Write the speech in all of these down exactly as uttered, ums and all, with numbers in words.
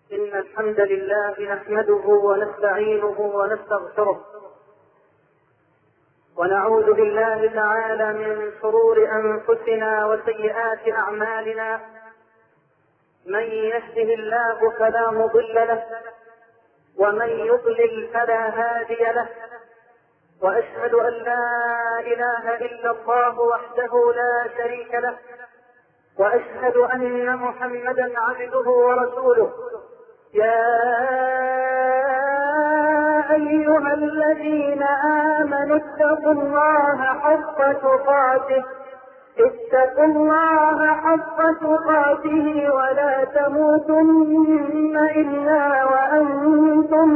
إن الحمد لله نحمده ونستعينه ونستغفره، ونعوذ بالله تعالى من شرور أنفسنا وسيئات أعمالنا. من يهده الله فلا مضل له، ومن يضلل فلا هادي له، وأشهد أن لا إله إلا الله وحده لا شريك له، وأشهد أن محمدا عبده ورسوله. يا أيها الذين آمنوا اتقوا الله حق تقاته اتقوا الله حق تقاته ولا تموتن إلا وأنتم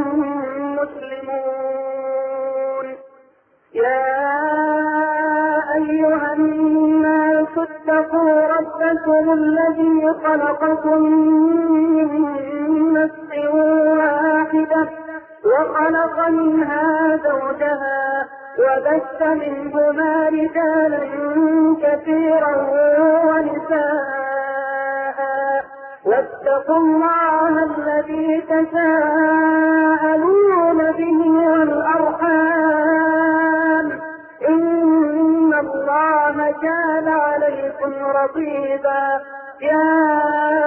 مسلمون. يا أيها الناس اتقوا ربكم الذي خلقكم من نفس واحدة وخلق منها زوجها وبث منهما رجالا كثيرا ونساء، واتقوا الله الذي تساءلون به والأرحام إن الله كان عليكم رقيبا. يا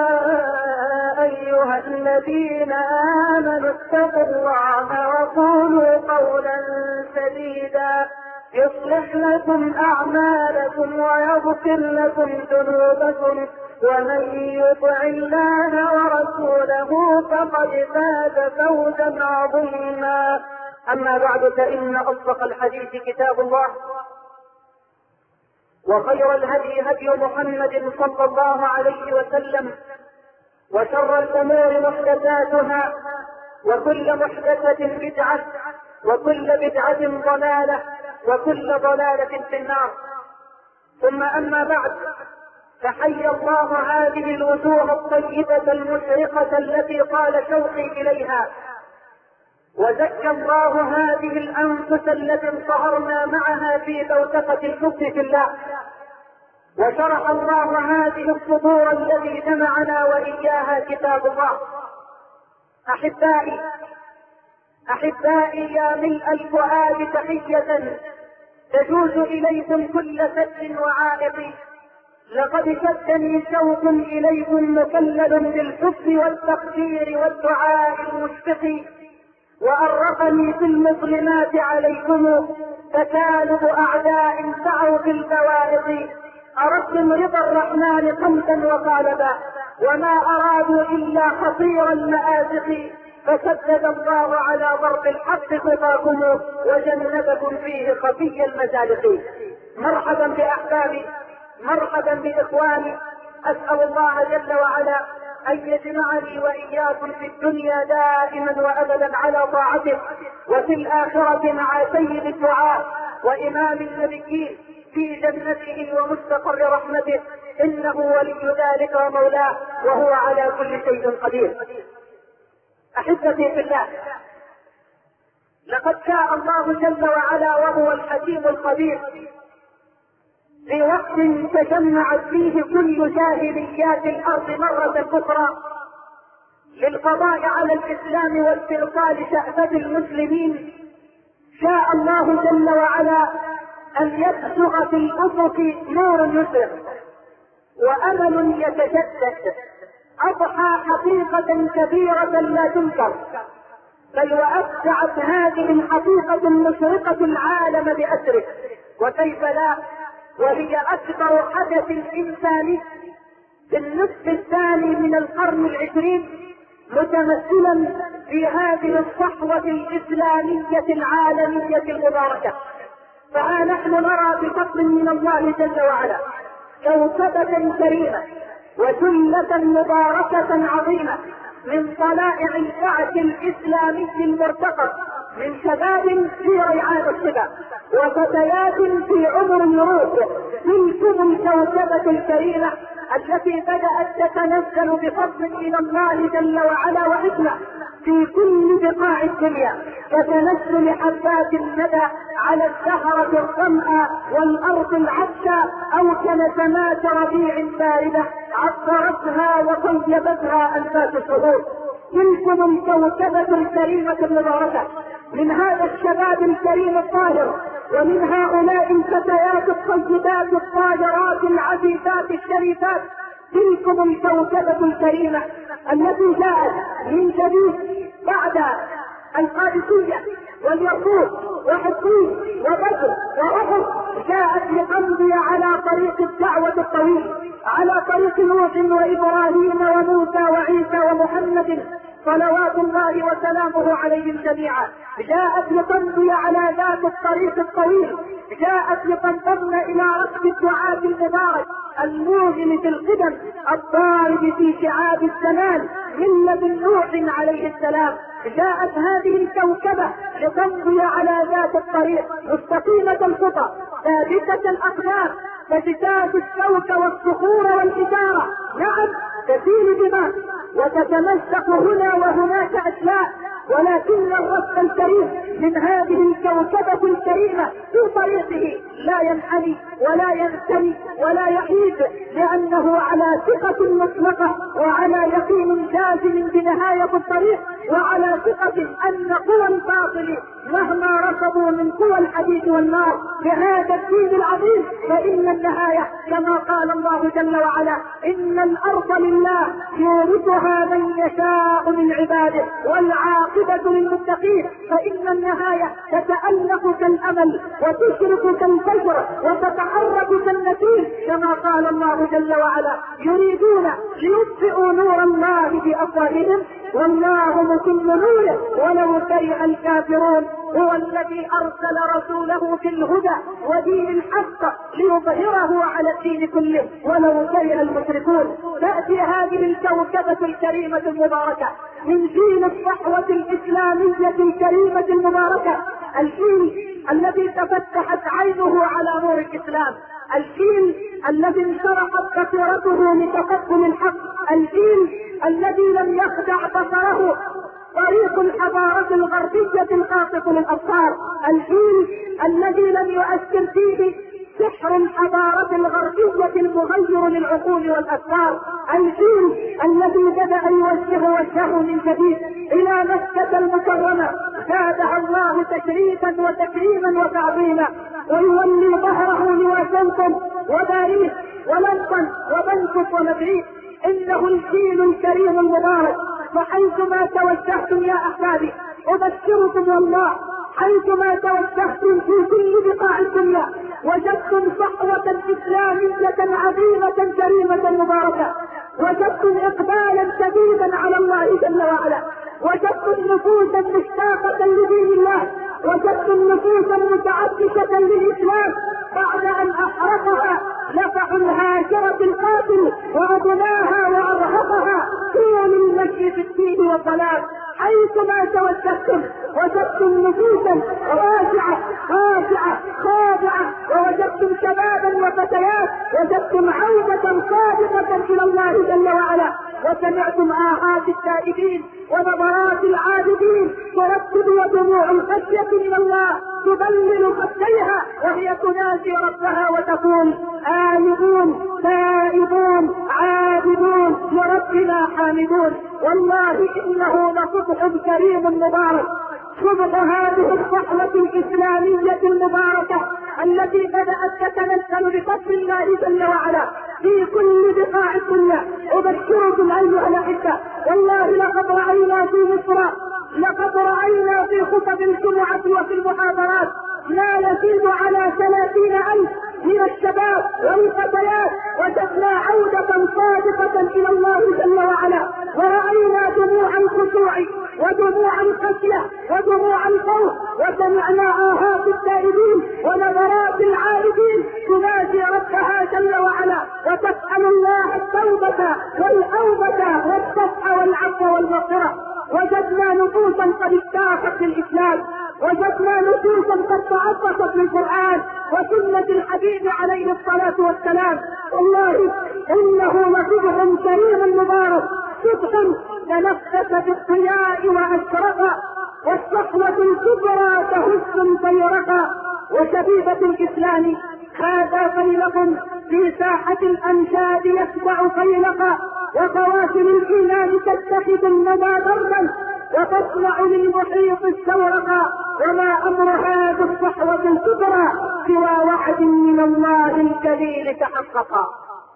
أيها الذين آمنوا اتقوا الله وقولوا قولا سديدا يصلح لكم أعمالكم ويغفر لكم ذنوبكم، ومن يطع الله ورسوله فقد فاز فوزا عظيما. أما بعد، فإن أصدق الحديث كتاب الله، وخير الهدي هدي محمد صلى الله عليه وسلم، وشر الأمور محدثاتها، وكل محدثة بدعة، وكل بدعة ضلالة، وكل ضلالة في النار. ثم أما بعد، فحي الله هذه الوجوه الطيبة المشرقة التي قال شوقي إليها، وزكى الله هذه الأنفس التي انصهرنا معها في بوتقة الحب في الله، وشرح الله هذه الصدور التي جمعنا وإياها كتاب الله. أحبائي أحبائي يا ملء الفؤاد تحية تجوز إليكم كل سد وعائق، لقد شدني شوق إليكم مكلل بالحب والتقدير والدعاء المشفق، وأرقني في المظلمات عليكم تكالب أعداء سعوا في البوارق. أردتم رضا الرحمن قمتا وقالبا، وما أرادوا إلا خطير المآزق، فسدد الله على ضرب الحق خطاكم وجنبكم فيه خفي المزالق. مرحبا بأحبابي، مرحبا بإخواني، أسأل الله جل وعلا أن يجمعني وإياكم في الدنيا دائما وأبدا على طاعته، وفي الآخرة مع سيد الدعاء وإمام النبيين في جنته ومستقر رحمته، إنه ولي ذلك ومولاه، وهو على كل شيء قدير. أحبتي في الله، لقد شاء الله جل وعلا وهو الحكيم الخبير في وقت تجمعت فيه كل جاهليات الأرض مرة أخرى للقضاء على الإسلام واستئصال شأفة المسلمين، شاء الله جل وعلا أن يبزغ في الأفق نور يشرق وأمل يتجدد، أضحى حقيقة كبيرة لا تنكر، بل وأبدعت هذه الحقيقة المشرقة العالم بأسره، وكيف لا، وهي أكبر حدث إنساني في النصف الثاني من القرن العشرين، متمثلا في هذه الصحوة الإسلامية العالمية المباركة. فها نحن نرى بفضل من الله جل وعلا كوكبة كريمة وجلة مباركة عظيمة من طلائع البعث الإسلامي المرتقب، من شباب في ريعان الشباب وفتيات في عمر النروج. تلكم الكوكبة الكريمة التي بدأت تتنزل بفضل من الله جل وعلا وحكمة في كل بقاع الدنيا، كتنزل حبات الندى على الزهرة الظمأ والأرض العطشى، أو كنسمات ربيع باردة عطرتها وطيبتها أنفاس الشهور. تلكم الكوكبة الكريمة المباركة من هذا الشباب الكريم الطاهر، ومن هؤلاء الفتيات الطيبات الطاهرات العفيفات الشريفات، تلكم الكوكبة الكريمة التي جاءت من جديد بعد القادسية واليرموك وحطين وبدر وأحد، جاءت لتمضي على طريق الدعوة الطويل، على طريق نوح وإبراهيم وموسى وعيسى ومحمد صلوات الله وسلامه عليهم جميعا. جاءت لتمضي على ذات الطريق الطويل، جاءت لتنضم إلى ركب الدعاة المبارك الموزن في القدم الضارب في شعاب الزمان من لدن نوح عليه السلام. جاءت هذه الكوكبة لتمضي على ذات الطريق مستقيمة الخطى ثابتة الأقدام، تجتاز الشوك والصخور والحجارة، نعم تسيل دماء وتتمزق هنا وهناك أشياء، ولكن الرب الكريم من هذه الكوكبة الكريمة في طريقه لا ينحني ولا ينثني ولا يحيد، لأنه على ثقة مطلقة وعلى يقين جازم بنهاية الطريق، وعلى ثقة أن قوى الباطل مهما ركضوا من قوى الحديد والنار بهذا الدين العظيم فإن النهاية كما قال الله جل وعلا: إن الأرض لله يورثها من يشاء من عباده والعاقبة للمتقين. فإن النهاية تتألق كالأمل وتشرق كالفجر وتتحرك كالنسيم، كما قال الله جل وعلا: يريدون ليطفئوا نور الله بأفواههم والله متم نوره ولو كره الكافرون. هو الذي أرسل رسوله بالهدى ودين الحق ليظهره على الدين كله ولو كره المشركون. تأتي هذه الكوكبة الكريمة المباركة من جيل الصحوة الإسلامية الكريمة المباركة، الجيل الذي تفتحت عينه على نور الإسلام، الجيل الذي انشرحت بصيرته لتقبل الحق، الجيل الذي لم يخدع بصره طريق الحضارة الغربية الخاطف للأبصار، الجيل الذي لم يؤثر فيه سحر الحضارة الغربية المغير للعقول والأفكار، الجيل الذي بدأ يوجه وجهه من جديد إلى مكة المكرمة زادها الله تشريفا وتكريما وتعظيما، ويولي ظهره لواشنطن وباريس ولندن وبنكوك ومدريد. إنه الجيل الكريم المبارك، فحيثما توجهتم يا أحبابي أبشركم والله حيثما توجهتم في كل بقاع الدنيا وجدتم صحوة إسلامية عظيمة كريمة مباركة، وجدتم إقبالا شديدا على الله جل وعلا، وجدتم نفوسا مشتاقة لدين الله، وجدتم نفوسا متعطشة للإسلام بعد أن أحرقها لفح الهاجرة القاتل وأبناها وأرهقها طول المشي في الدين والضلال. حيثما توجهتم وجدتم نفوسا راجعة خاشعة خاضعة، ووجدتم شبابا وفتيات، وجدتم عودة صادقة إلى الله جل وعلا، وسمعتم آهات التائبين ونظرات العابدين تردد ودموع الخشية من الله تبلل خديها وهي تنادي ربها وتقول: آمنون تائبون عابدون لربنا حامدون. والله إنه لصبح كريم مبارك، صبح هذه الصحوة الإسلامية المباركة التي بدأت تتنزل بفضل الله جل وعلا في كل بقاع الدنيا. أبشركم أيها الأحبة، والله لقد رأينا في مصر، لقد رأينا في خطب الجمعة وفي المحاضرات ما يزيد على ثلاثين ألف من الشباب والفتيات، وجدنا عودة صادقة إلى الله جل وعلا، ورأينا دموع الخشوع ودموع الخشية ودموع الخوف، وسمعنا آهات التائبين ونظرات العابدين تنادي ربها جل وعلا وتسأل الله التوبة والأوبة والصفح والعفو والمغفرة. وجدنا نفوسا قد اشتاقت للإسلام، وجدنا نفوسا قد تعطشت للقرآن وسنة الحبيب عليه الصلاة والسلام. والله إنه لصبح كريم مبارك، صبح تنفس بالضياء وأشرق، والصحوة الكبرى تهز فيرقى، وشبيبة الإسلام هذا فيلق في ساحة الأنشاد يتبع فيلقا، وخواتم الإيمان تتخذ الندى دربا وتصنع للمحيط استورقا، وما أمر هذه الصحوة الكبرى سوى وعد من الله الجليل تحققا.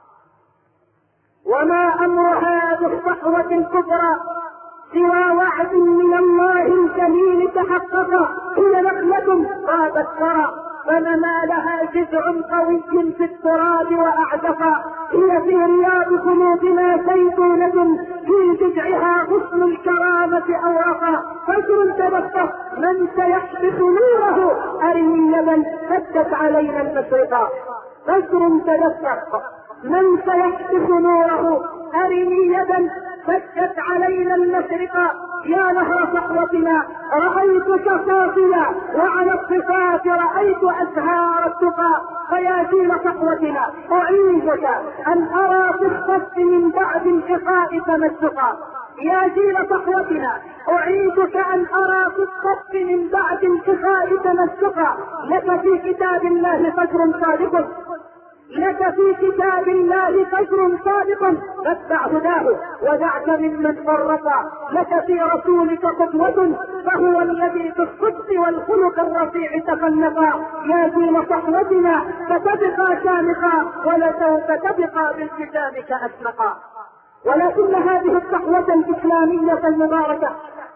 وما أمر هذه الصحوة الكبرى سوى وعد من الله الجليل تحققا. هي نخلة طابت ثرى فنما لها جذع قوي في التراب وأعتقا. هي في رياض قلوبنا زيتونة في جذعها غصن الكرامة أورقا. فجر تبقى من سيحبس نوره أرني يدا سدت علينا المشرقا. فجر تدفق من سيحبس نوره أرني يدا سدت علينا المشرقا. يا نهر صحوتنا رأيتك صافيا وعلى الصفات رأيت أزهار التقى. فيا جيل صحوتنا أعيذك أن أرى في الصف من بعد الحقاء تمسقا. يا جيل صحوتنا أعيذك أن أرى في الصف من بعد الحقاء تمسقا. لك في كتاب الله فجر صادق، لك في كتاب الله فجر صادق فاتبع هداه ودعك ممن فرطا. لك في رسولك قدوة فهو الذي في الصدق والخلق الرفيع تخلقا. يا جيل صحوتنا فتبقى شامخا ولسوف تبقى بالتزامك أسمقا. ولكن هذه الصحوة الإسلامية المباركة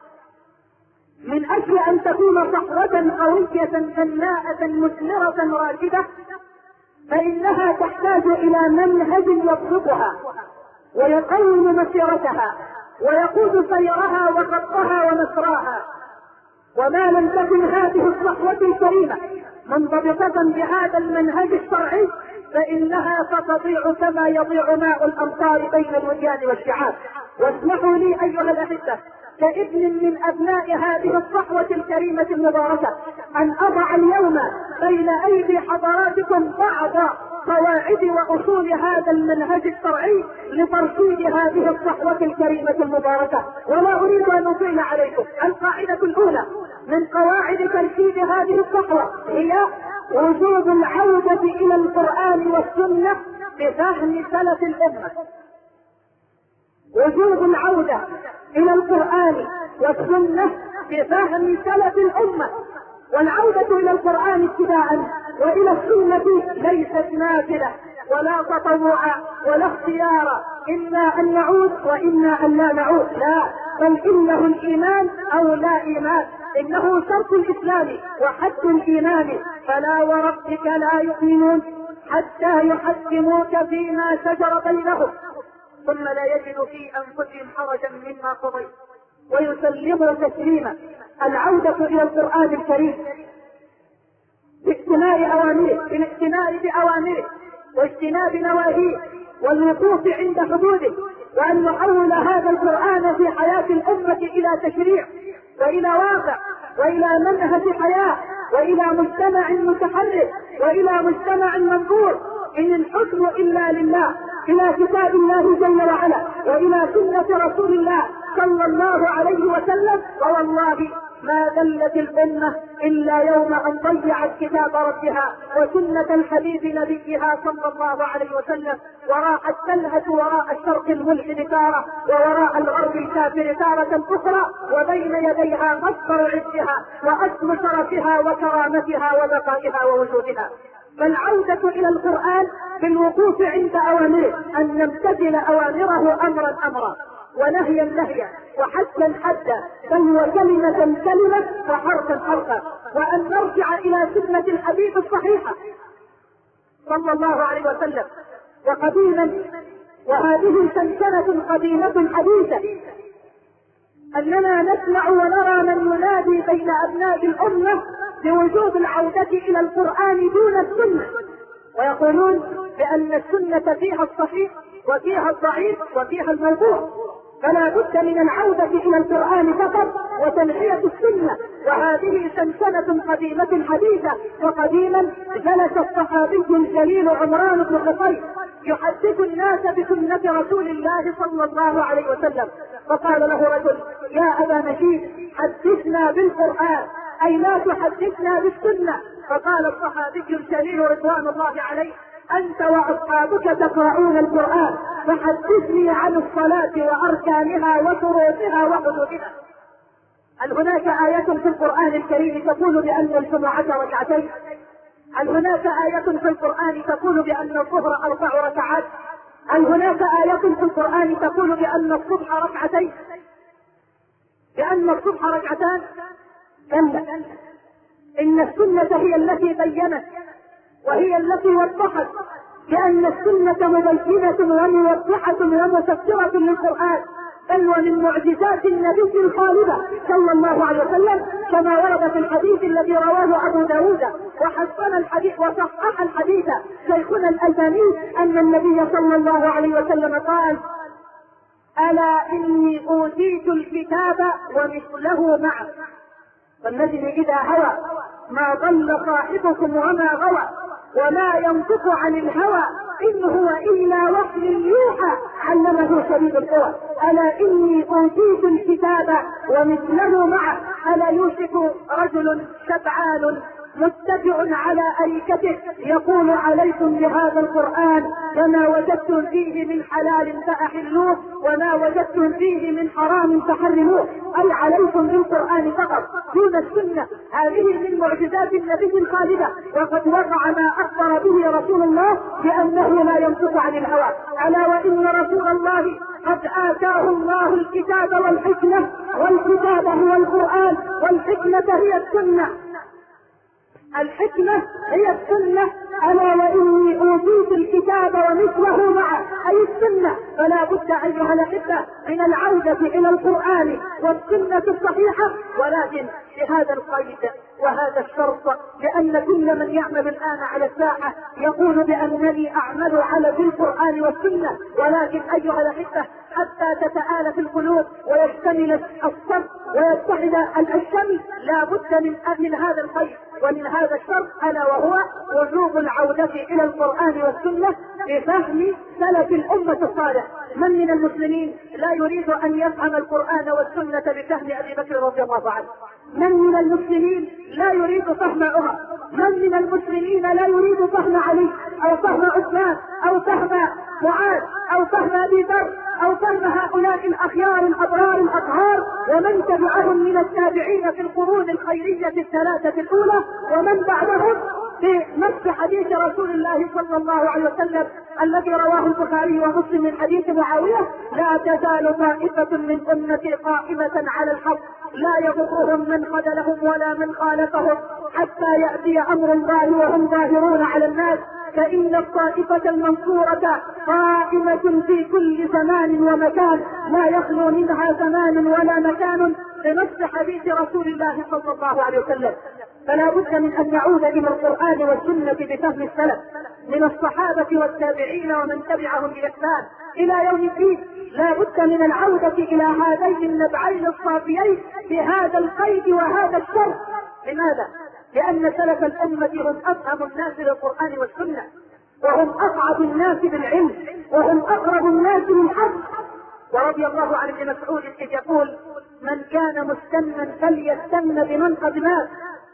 من أجل أن تكون صحوة قوية بناءة مثمرة راشدة فإنها تحتاج إلى منهج يضبطها ويقوم مسيرتها ويقود سيرها وخطها ومسراها. وما لم تكن هذه الصحوة الكريمة منضبطة بهذا المنهج الشرعي فإنها ستضيع كما يضيع ماء الأمطار بين الوديان والشعاب. واسمحوا لي أيها الأحبة كابن من أبناء هذه الصحوة الكريمة المباركة أن أضع اليوم بين أيدي حضراتكم بعض قواعد وأصول هذا المنهج الشرعي لترشيد هذه الصحوة الكريمة المباركة. ولا أريد أن أطيل عليكم. القاعدة الأولى من قواعد ترشيد هذه الصحوة هي وجوب العودة إلى القرآن والسنة بفهم سلف الأمة. وجوب العودة إلى القرآن والسنة بفهم سلف الأمة. والعودة إلى القرآن اتباعا وإلى السنة ليست نافلة ولا تطوعا ولا اختيارا، إما أن نعود وإما أن لا نعود، لا، بل إنه الإيمان أو لا إيمان، إنه شرط الإسلام وحد الإيمان. فلا وربك لا يؤمنون حتى يحكموك فيما شجر بينهم ثم لا يجد في أنفسهم حرجا مما قضيت ويسلموا تسليما. العودة إلى القرآن الكريم باجتناء أوامره بالاقتناء بأوامره واجتناب نواهيه والوقوف عند حدوده، وأن نحول هذا القرآن في حياة الأمة إلى تشريع وإلى واقع وإلى منهج حياة وإلى مجتمع متحرك وإلى مجتمع منظور. إن الحكم إلا لله، إلى كتاب الله جل وعلا وإلى سنة رسول الله صلى الله عليه وسلم. ووالله ما دلت الأمة إلا يوم أن ضيعت كتاب ربها وسنة الحبيب نبيها صلى الله عليه وسلم، وراحت تلهث وراء الشرق الملحد تارة ووراء الغرب الكافر تارة أخرى، وبين يديها مصدر عزها وأصل شرفها وكرامتها وبقائها ووجودها. فالعودة إلى القرآن بالوقوف عند أوامره، أن نمتثل أوامره أمرا أمرا ونهيا نهيا وحدا حدا، بل وكلمة كلمة وحرفا حرفا، وأن نرجع إلى سنة الحبيب الصحيحة صلى الله عليه وسلم. وقديما وهذه سنسنة قديمة حديثة أننا نسمع ونرى من ينادي بين أبناء الأمة بوجوب العودة إلى القرآن دون السنة، ويقولون بأن السنة فيها الصحيح وفيها الضعيف وفيها الموضوع، فلا بد من العودة إلى القرآن فقط وتنحية السنة. وهذه سنسنة قديمة حديثة. وقديما جلس الصحابي الجليل عمران بن حصين يحدث الناس بسنة رسول الله صلى الله عليه وسلم، فقال له رجل: يا أبا نجيب حدثنا بالقرآن، أي لا تحدثنا بالسنة. فقال الصحابي الجليل رضوان الله عليه: أنت وأصحابك تقرؤون القرآن، فحدثني عن الصلاة وأركانها وشروطها وحدودها. هل هناك آية في القرآن الكريم تقول بأن الجمعة ركعتين؟ هل هناك آية في القرآن تقول بأن الظهر أربع ركعات؟ هل هناك آية في القرآن تقول بأن الصبح ركعتين؟ بأن الصبح ركعتان؟ كلا، إن السنة هي التي بينت وهي التي وضحت، لأن السنة مبينة وموضحة ومفسرة للقرآن، بل ومن معجزات النبي الخالدة صلى الله عليه وسلم، كما ورد في الحديث الذي رواه أبو داود وحسن الحديث وصحح الحديث شيخنا الألباني أن النبي صلى الله عليه وسلم قال: ألا إني أوتيت الكتاب ومثله معه، فالنجم إذا هوى ما ضل صاحبكم وما غوى، وما ينطق عن الهوى إن هو إلا وحي يوحى علمه شديد القوى. ألا إني أوتيت الكتاب ومثله معه. ألا يوشك رجل شبعان متكئ على أريكته يقول: عليكم بهذا القرآن، وما وجدتم فيه من حلال فأحلوه وما وجدتم فيه من حرام فحرموه. أي عليكم بالقرآن فقط دون السنة. هذه من معجزات النبي الخالدة، وقد وقع ما أخبر به رسول الله بأنه لا ينطق عن الهوى. ألا وإن رسول الله قد آتاه الله الكتاب والحكمة، والكتاب هو القرآن، والحكمة هي السنة. الحكمة هي السنة. ألا وإني أوتيت الكتاب ومثله معه، أي السنة. فلا بد أيها الأحبة من العودة إلى القرآن والسنة الصحيحة، ولكن بهذا القيد وهذا الشرط، لأن كل من يعمل الآن على الساحة يقول بأنني أعمل على بالقرآن والسنة، ولكن أيها الأحبة حتى تتآلف القلوب ويشتمل الصف ويتحد الشمل لا بد من أهل هذا القيد ومن هذا الشرط، ألا وهو وجوب العودة إلى القرآن والسنة بفهم سلف الأمة الصالح. من من المسلمين لا يريد أن يفهم القرآن والسنة بفهم أبي بكر رضي الله عنه؟ من من المسلمين لا يريد فهم عمر؟ من من المسلمين لا يريد فهم علي أو فهم عثمان أو فهم معاذ أو فهم أبي ذر أو فهم هؤلاء الأخيار الأبرار الأطهار ومن تبعهم من التابعين في القرون الخيرية الثلاثة الأولى ومن بعدهم في نص حديث رسول الله صلى الله عليه وسلم الذي رواه البخاري ومسلم من حديث معاوية: لا تزال طائفة من أمتي قائمة على الحق لا يضرهم من خذلهم ولا من خالفهم حتى يأتي أمر الله وهم ظاهرون على الناس، فإن الطائفة المنصورة قائمة في كل زمان ومكان لا يخلو منها زمان ولا مكان، بنص حديث رسول الله صلى الله عليه وسلم. فلا بد من أن نعود إلى القرآن والسنة بفهم السلف من الصحابة والتابعين ومن تبعهم بإحسان إلى يوم الدين. لا بد من العودة إلى هذين النبعين الصافيين بهذا القيد وهذا الشرط. لماذا؟ لأن سلف الأمة هم أفهم الناس للقرآن والسنة، وهم أصعب الناس بالعلم، وهم أقرب الناس للحق. ورضي الله عن ابن مسعود إذ يقول: من كان مستنا فليستن بمن قد مات،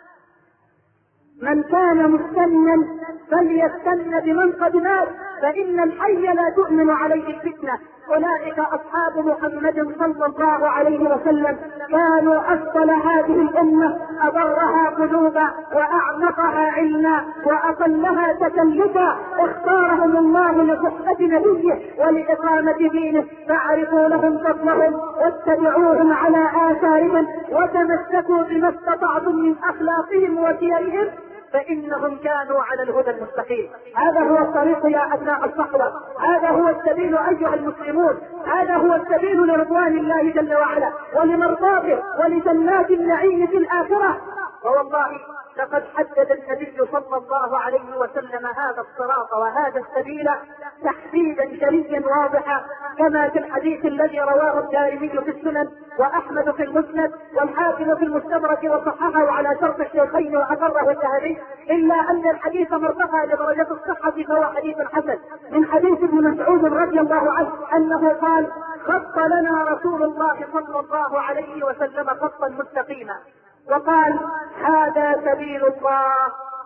من كان مستنا فليستن بمن قد مات، فإن الحي لا تؤمن عليه الفتنة. أولئك أصحاب محمد صلى الله عليه وسلم، كانوا أفضل هذه الأمة، أبرها قلوبا وأعمقها علما وأقلها تكلفا، اختارهم الله لصحبة نبيه ولإقامة دينه، فاعرفوا لهم فضلهم واتبعوهم على آثارهم وتمسكوا بما استطعتم من أخلاقهم وسيرهم، فإنهم كانوا على الهدى المستقيم. هذا هو الطريق يا أبناء الصحوة، هذا هو السبيل أيها المسلمون، هذا هو السبيل لرضوان الله جل وعلا ولمرضاته ولجنات النعيم في الآخرة. ووالله لقد حدد النبي صلى الله عليه وسلم هذا الصراط وهذا السبيل تحديدا جليا واضحا، كما في الحديث الذي رواه الدارمي في السنن وأحمد في المسند والحاكم في المستدرك وصححه على شرط الشيخين وأقره الذهبي، إلا أن الحديث مرتفع لدرجة الصحة فهو حديث حسن، من حديث ابن مسعود رضي الله عنه أنه قال: خط لنا رسول الله صلى الله عليه وسلم خطا مستقيما، وقال: هذا سبيل الله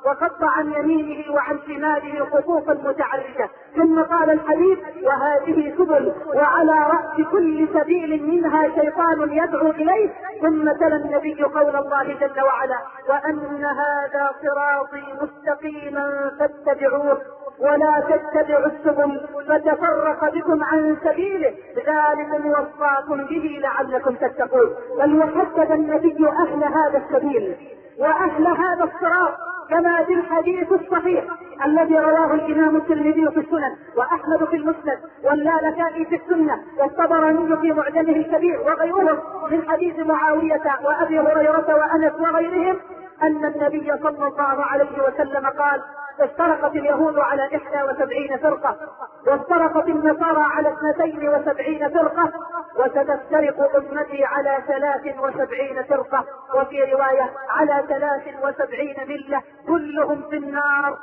وخط عن يمينه وعن شماله خطوطا متعرجة. ثم قال الحبيب: وهذه سبل وعلى رأس كل سبيل منها شيطان يدعو إليه. ثم تلا النبي قول الله جل وعلا: وأن هذا صراطي مستقيما فاتبعوه ولا تتبعوا السبل فتفرق بكم عن سبيله ذلكم وصاكم به لعلكم تتقون. بل وحدد النبي أهل هذا السبيل وأهل هذا الصراط كما في الحديث الصحيح الذي رواه الإمام الترمذي في السنن وأحمد في المسند واللالكائي في السنة والطبراني في معجمه الكبير وغيرهم من حديث معاوية وأبي هريرة وأنس وغيرهم أن النبي صلى الله عليه وسلم قال: افترقت اليهود على إحدى وسبعين فرقة وافترقت النصارى على اثنتين وسبعين فرقة وستفترق أمتي على ثلاث وسبعين فرقة وفي رواية على ثلاث وسبعين ملة كلهم في النار.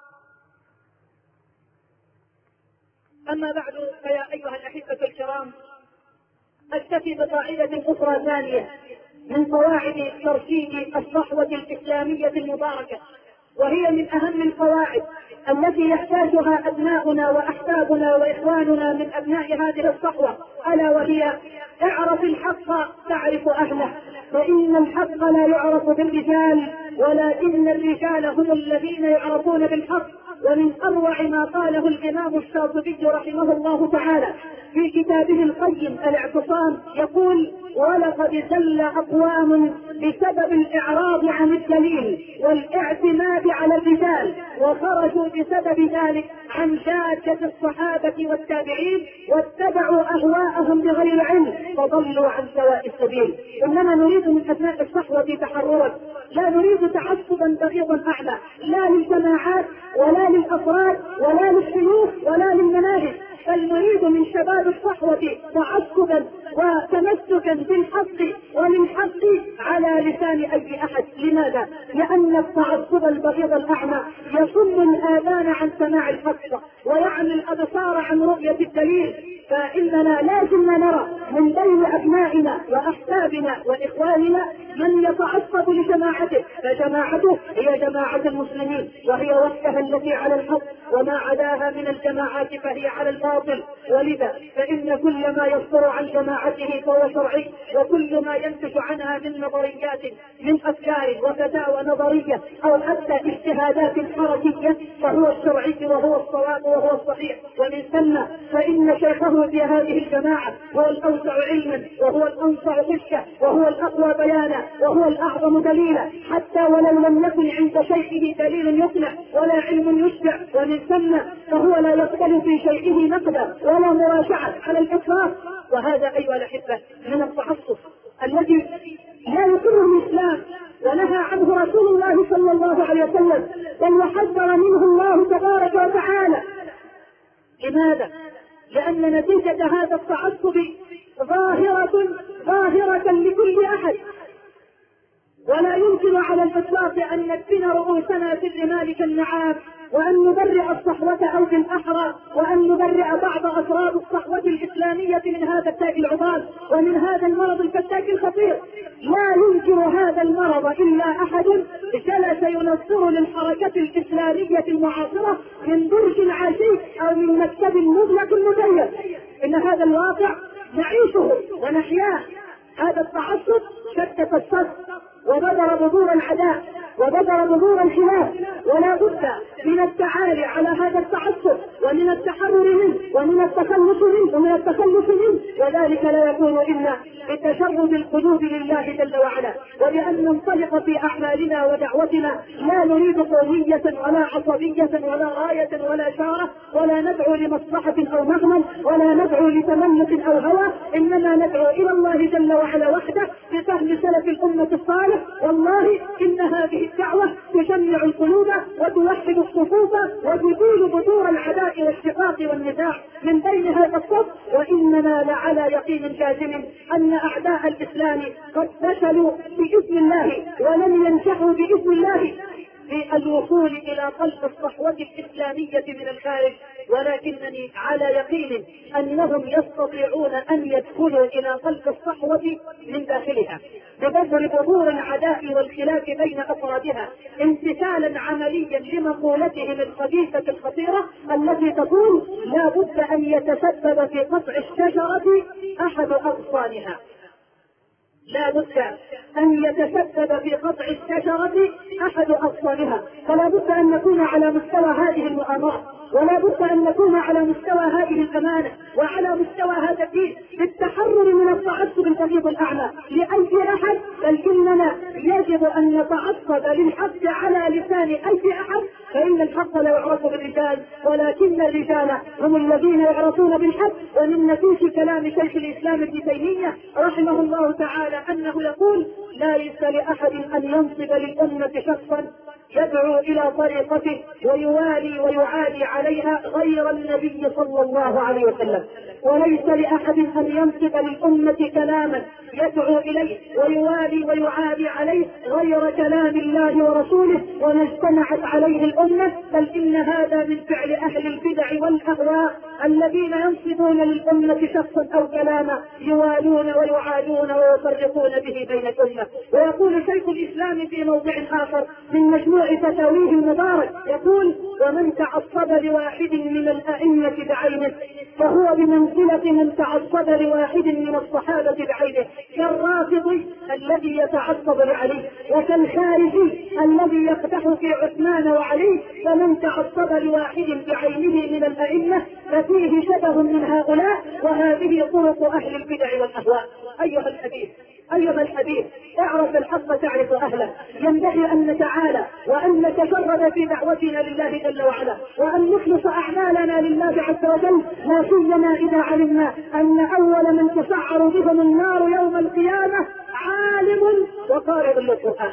أما بعد فيا أيها الأحبة الكرام، أكتفي بقاعدة أخرى ثانية من قواعد ترشيد الصحوة الإسلامية المباركة، وهي من أهم القواعد التي يحتاجها أبناؤنا وأحبابنا وإخواننا من أبناء هذه الصحوة، ألا وهي: اعرف الحق تعرف أهله، فإن الحق لا يعرف بالرجال ولكن الرجال هم الذين يعرفون بالحق. ومن أروع ما قاله الإمام الشاطبي رحمه الله تعالى في كتابه القيم الاعتصام يقول: ولقد زل أقوام بسبب الإعراض عن الدليل والاعتماد على الرجال وخرجوا بسبب ذلك عن جادة الصحابة والتابعين واتبعوا أهواءهم بغير علم فضلوا عن سواء السبيل. إنما نريد من أبناء الصحوة تحررا، لا نريد تعصبا بغيضا أعلى، لا للجماعات ولا للأفراد ولا للشيوخ ولا للمناهج، بل نريد من شباب الصحوة تعصبا وتمسكا بالحق وللحق على لسان أي أحد. لماذا؟ لأن التعصب البغيض الأعمى يصم الآذان عن سماع الحق ويعمي الأبصار عن رؤية الدليل. فإننا لازم نرى من بين أبنائنا وأحبابنا وإخواننا من يتعصب لجماعته، فجماعته هي جماعة المسلمين وهي وحدها التي على الحق، وما عداها من الجماعات فهي على الباطل. ولذا فإن كل ما يصدر عن جماعته فهو شرعي، وكل ما ينتج عنها من نظريات من أفكار وفتاوى نظرية أو حتى اجتهادات حركية فهو الشرعي وهو الصواب وهو الصحيح. ومن ثم فإن شيخه في هذه الجماعة هو الأوسع علما وهو الأنصع خشية وهو الأقوى بيانا وهو الأعظم دليلا، حتى ولو لم يكن عند شيخه دليل يقنع ولا علم يشبع. ومن ثم فهو لا يقبل في شيخه نقدا ولا مراجعة على الإطلاق. وهذا أيها الأحبة من التعصب الذي لا يقره الإسلام ونهى عنه رسول الله صلى الله عليه وسلم، بل وحذر منه الله تبارك وتعالى. لماذا؟ لأن نتيجة هذا التعصب ظاهرة ظاهرة لكل أحد، ولا يمكن على الإطلاق أن ندفن رؤوسنا في الرمال كالنعام وأن نبرئ الصحوة أو بالأحرى وأن نبرئ بعض أفراد الصحوة الإسلامية من هذا التاج العضال ومن هذا المرض الفتاك الخطير. لا يمكن هذا المرض إلا أحد جلس ينصر للحركة الإسلامية المعاصرة من برج عشيق أو من مكتب مغلق مزين. إن هذا الواقع نعيشه ونحياه. هذا التعصب شتت الصف وبدر بذور العداء وبدر بذور الخلاف، ولا بد من التعالي على هذا التعصب ومن التحرر منه ومن التخلص منه ومن التخلص منه وذلك لا يكون إلا بتشرد القلوب لله جل وعلا، وبأن ننطلق في أعمالنا ودعوتنا لا نريد قومية ولا عصبية ولا غاية ولا شارة، ولا ندعو لمصلحة أو مغنم ولا ندعو لتملك أو هوى، إنما ندعو إلى الله جل وعلا وحده بفهم سلف الأمة الصالح. والله إن هذه الدعوة تجمع القلوب وتوحد الصفوف وتزيل بذور العداء والشقاق والنزاع من بين هذا الصف. وإننا لعلى يقين جازم أن أعداء الإسلام قد فشلوا بإذن الله ولم ينجحوا بإذن الله في الوصول إلى قلب الصحوة الإسلامية من الخارج، ولكنني على يقين أنهم يستطيعون أن يدخلوا إلى قلب الصحوة من داخلها ببذل تجري بذور العداء والخلاف بين أفرادها امتثالا عمليا لمقولتهم الخبيثة الخطيرة التي تقول لا بد أن يتسبب في قطع الشجرة أحد أغصانها. لا بد أن يتسبب في قطع الشجرة أحد أغصانها، فلا بد أن نكون على مستوى هذه المؤامرة، ولا بد أن نكون على مستوى هذه الأمانة، وعلى مستوى هذا الدين للتحرر من التعصب البغيض الأعمى لأي أحد، بل إننا يجب أن نتعصب للحق على لسان أي أحد، فإن الحق لا يعرف بالرجال ولكن الرجال هم الذين يعرفون بالحق. ومن نتيجة كلام شيخ الإسلام ابن تيمية رحمه الله تعالى أنه يقول ليس لأحد أن ينصب للأمة شخصا يدعو إلى طريقته ويوالي ويعادي عليها غير النبي صلى الله عليه وسلم، وليس لأحد أن ينصب للأمة كلاما يدعو إليه ويوالي ويعادي عليه غير كلام الله ورسوله وما اجتمعت عليه الأمة، بل إن هذا من فعل أهل البدع والأهواء الذين ينصبون للأمة شخصا أو كلاما يوالون ويعادون ويفرقون به بين الأمة. ويقول شيخ الإسلام في موضع آخر من مجموع فتاويه المبارك يقول ومن تعصب لواحد من الأئمة بعينه فهو بمنزلة من تعصب لواحد من الصحابة بعينه، كالرافض الذي يتعصب لعلي وكالخارجي الذي يقدح في عثمان وعلي، فمن تعصب لواحد بعينه من الأئمة ففيه شبه من هؤلاء، وهذه طرق أهل البدع والأهواء. أيها الحبيب أيها الحبيب اعرف الحق تعرف أهله، ينبغي أن نتعالى وأن نتجرد في دعوتنا لله جل وعلا وأن نخلص أعمالنا لله عز وجل، لا سيما إذا علمنا أن أول من تسعر بهم النار يوم القيامة عالم وقارئ للقرآن.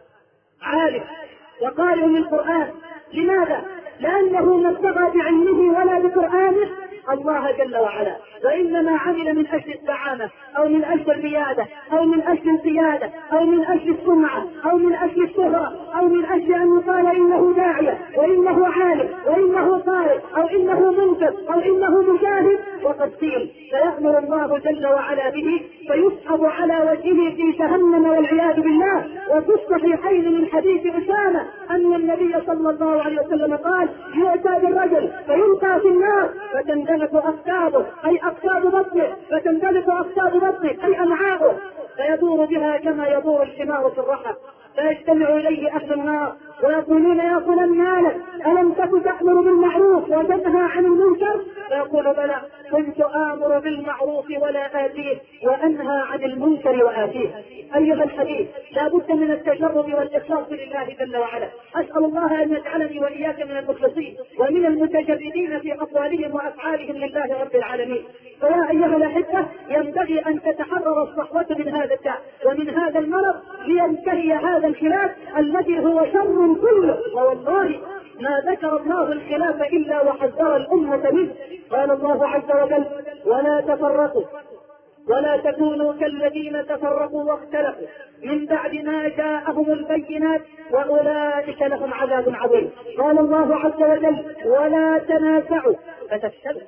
عالم وقارئ للقرآن، لماذا؟ لأنه ما ابتغى بعلمه ولا بقرآنه الله جل وعلا، وإنما عمل من أجل الزعامة أو من أجل الريادة أو من أجل القيادة أو من أجل السمعة أو من أجل الشهرة أو من أجل أن يقال إنه داعية وإنه عالم وإنه قارئ أو إنه منكر أو إنه مجاهد، وقد قيل فيأمر الله جل وعلا به فيسحب على وجهه في جهنم والعياذ بالله. وفي الصحيحين من حديث أسامة أن النبي صلى الله عليه وسلم قال يؤتى بالرجل فيلقى في النار فتندلق أقطابه أي أقطاب بطنه فتندلق أقطاب بطنه أي أمعاؤه فيدور بها كما يدور الحمار في الرحى، فيجتمع إليه أهل النار ويقولون يا فلان مالك ألم تكن تأمر بالمعروف وتنهى عن المنكر؟ فيقول بلى كنت آمر بالمعروف ولا آتيه وأنهى عن المنكر وآتيه. أيها الحبيب لا بد من التجرد والإخلاص لله جل وعلا. أسأل الله أن يجعلني وإياك من المخلصين ومن المتجردين في أقوالهم وأفعالهم لله رب العالمين. فيا أيها الأحبة ينبغي أن تتحرر الصحوة من هذا الداء ومن هذا المرض لينتهي هذا الخلاف الذي هو شر كله، ووالله ما ذكر الله الخلاف إلا وحذر الأمة منه. قال الله عز وجل ولا تفرقوا ولا تكونوا كالذين تفرقوا واختلفوا من بعد ما جاءهم البينات وأولئك لهم عذاب عظيم. قال الله عز وجل ولا تنازعوا فتفشلوا،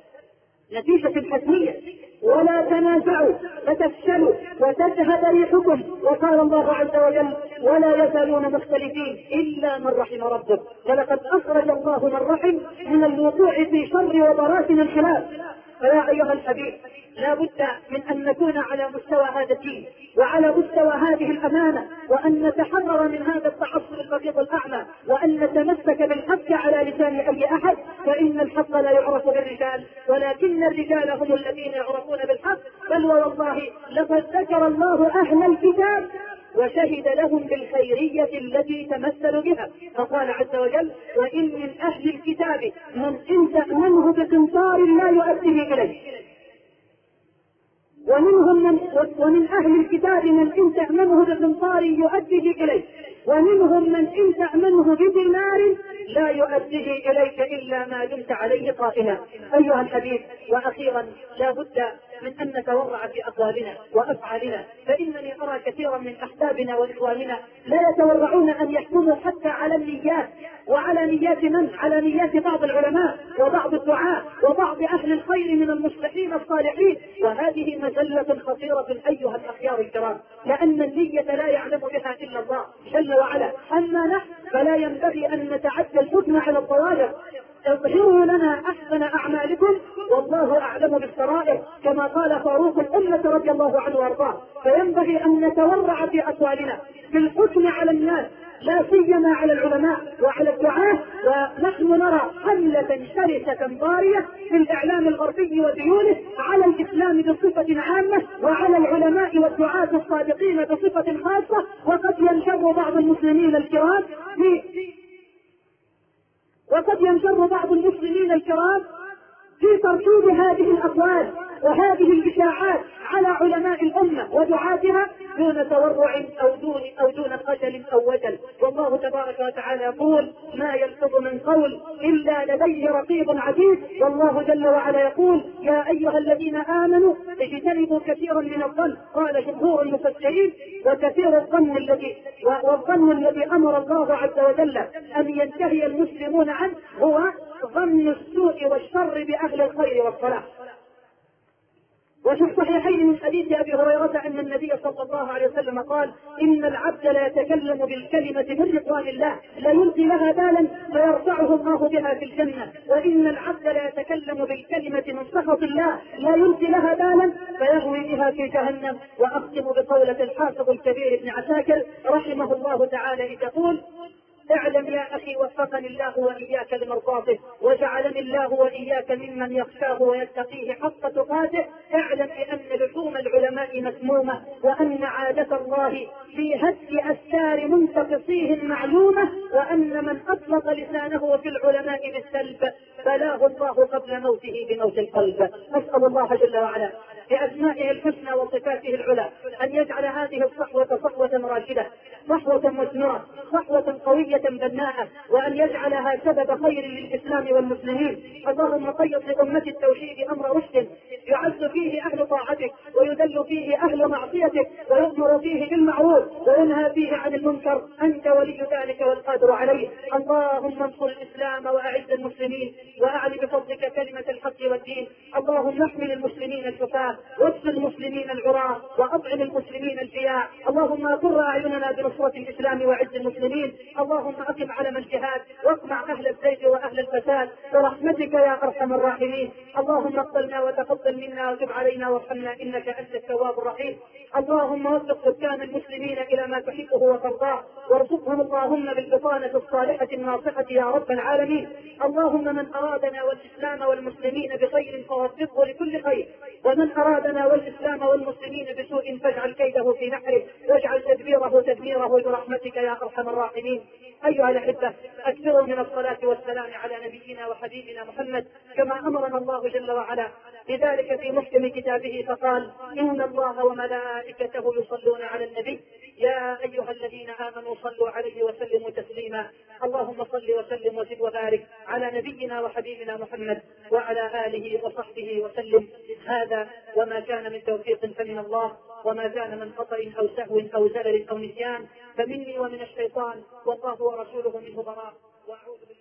نتيجة الحتمية ولا تنازعوا فتفشلوا وتذهب ريحكم. وقال الله عز وجل ولا يزالون مختلفين إلا من رحم ربك، ولقد أخرج الله من رحم من الوقوع في شر وبراثن الخلاف. فيا أيها الحبيب لا بد من أن نكون على مستوى هذا الدين وعلى مستوى هذه الأمانة، وأن نتحرر من هذا التعصب البغيض الأعمى، وأن نتمسك بالحق على لسان أي أحد، فإن الحق لا يعرف بالرجال ولكن الرجال هم الذين يعرفون بالحق. بل والله لقد ذكر الله أهل الكتاب وشهد لهم بالخيرية التي تمثل بها، فقال عز وجل وإن من أهل الكتاب من إن تأمنه بقنطار لا يؤديه إليه، ومنهم من ومن أهل الكتاب من إن تأمنه بقنطار يؤديه إليه، ومنهم من إن تأمنه بدينار لا يؤديه إليك إلا ما دمت عليه قائما. أيها الحبيب وأخيرا لا بد من أن نتورع في أقوالنا وأفعالنا، فإنني نرى كثيرا من أحبابنا وإخواننا لا يتورعون أن يحكموا حتى على النيات، وعلى نيات من؟ على نيات بعض العلماء وبعض الدعاة وبعض أهل الخير من المصلحين الصالحين، وهذه مزلة خطيرة أيها الأخيار الكرام، لأن النية لا يعلم بها إلا الله جل وعلا. أما نحن فلا ينبغي أن نتعدى الحكم على الظواهر. اظهروا لنا أحسن أعمالكم والله أعلم بالسرائر، كما قال فاروق الأمة رضي الله عنه وارضاه. فينبغي أن نتورع في أقوالنا في الحكم على الناس، لا سيما على العلماء وعلى الدعاة. ونحن نرى حملة شرسة ضارية في الإعلام الغربي وديونه على الإسلام بصفة عامة، وعلى العلماء والدعاة الصادقين بصفة خاصة. وقد ينشر بعض المسلمين الكرام في وقد ينشر بعض المسلمين الكرام في ترتيب هذه الأقوال وهذه الإشاعات على علماء الأمة ودعاتها دون تورع أو دون أو دون خجل أو وجل. والله تبارك وتعالى يقول: ما يلفظ من قول إلا لديه رقيب عتيد. والله جل وعلا يقول: يا أيها الذين آمنوا اجتنبوا كثيرا من الظن. قال جمهور المفسرين: وكثير الظن الذي والظن الذي أمر الله عز وجل أن ينتهي المسلمون عنه هو ظن السوء والشر بأهل الخير والصلاح. وفي الصحيحين من حديث أبي هريرة أن النبي صلى الله عليه وسلم قال: إن العبد لا يتكلم بالكلمة من رضوان الله لا يلقي لها بالا فيرفعه الله بها في الجنة، وإن العبد لا يتكلم بالكلمة من سخط الله لا يلقي لها بالا فيهوي بها في جهنم. وأختم بقولة الحافظ الكبير ابن عساكر رحمه الله تعالى إذ يقول: اعلم يا أخي وفقني الله وإياك لمرضاته، وجعلني الله وإياك ممن يخشاه ويتقيه حق تقاته. اعلم بأن لحوم العلماء مسمومة، وأن عادة الله في هتك أستار منتقصيهم معلومة، وأن من أطلق لسانه في العلماء بالسلب بلاه الله قبل موته بموت القلب. نسأل الله جل وعلا بأسمائه الحسنى وصفاته العلى أن يجعل هذه الصحوة صحوة راشدة، صحوة مثمرة، صحوة قوية بناءة، وأن يجعلها سبب خير للإسلام والمسلمين. اللهم قيض لأمة التوحيد أمر رشد يعز فيه أهل طاعتك ويذل فيه أهل معصيتك، ويؤمر فيه بالمعروف وينهى فيه عن المنكر. أنت ولي ذلك والقادر عليه. اللهم انصر الإسلام وأعز المسلمين، وأعل بفضلك كلمة الحق والدين. اللهم احمل المسلمين الشفاة، واشف المسلمين العراة، وأطعم المسلمين الجياع. اللهم أقر أعيننا بنصرة الإسلام وعز المسلمين. اللهم أقم علم الجهاد واقمع أهل الزيغ وأهل الفساد برحمتك يا أرحم الراحمين. اللهم اقبلنا وتقبل منا وتب علينا وارحمنا إنك أنت التواب الرحيم. اللهم وفق سكان المسلمين إلى ما تحبه وترضاه، وارزقهم اللهم بالبطانة الصالحة الناصحة يا رب العالمين. اللهم من أرادنا والإسلام والمسلمين بخير فوفقه لكل خير، ومن أرادنا والإسلام والمسلمين بسوء فاجعل كيده في نحره، واجعل تدبيره تدميره برحمتك يا أرحم الراحمين. أيها الأحبة، أكثروا من الصلاة والسلام على نبينا وحبيبنا محمد كما أمرنا الله جل وعلا بذلك في محكم كتابه فقال: إن الله وملائكته يصلون على النبي يا أيها الذين آمنوا صلوا عليه وسلموا تسليما. اللهم صل وسلم وزد وبارك على نبينا وحبيبنا محمد وعلى آله وصحبه وسلم. هذا وما كان من توفيق فمن الله، وما كان من خطأ أو سهو أو زلل أو نسيان فمني ومن الشيطان، والله ورسوله منه براء. وأعوذ